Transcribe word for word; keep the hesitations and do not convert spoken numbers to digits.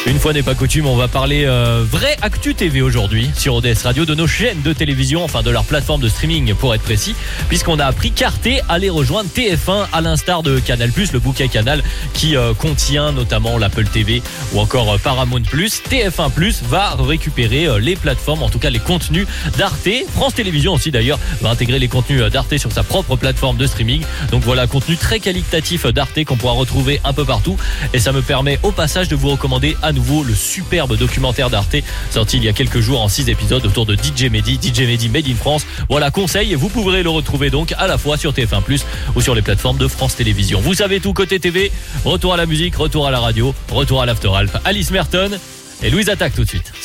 Une fois n'est pas coutume, on va parler euh, vrai Actu T V aujourd'hui sur O D S Radio, de nos chaînes de télévision, enfin de leur plateforme de streaming pour être précis, puisqu'on a appris qu'Arte allait rejoindre T F un à l'instar de Canal plus, le bouquet Canal qui euh, contient notamment l'Apple T V ou encore euh, Paramount plus. T F un plus va récupérer euh, les plateformes, en tout cas les contenus d'Arte. France Télévisions aussi d'ailleurs va intégrer les contenus d'Arte sur sa propre plateforme de streaming. Donc voilà, contenu très qualitatif d'Arte qu'on pourra retrouver un peu partout, et ça me permet au passage de vous recommander à nouveau le superbe documentaire d'Arte sorti il y a quelques jours en six épisodes autour de D J Mehdi, D J Mehdi Made in France. Voilà, conseil, vous pourrez le retrouver donc à la fois sur T F un plus ou sur les plateformes de France Télévisions. Vous savez tout côté T V, retour à la musique, retour à la radio, retour à l'After Alp. Alice Merton et Louise Attaque tout de suite.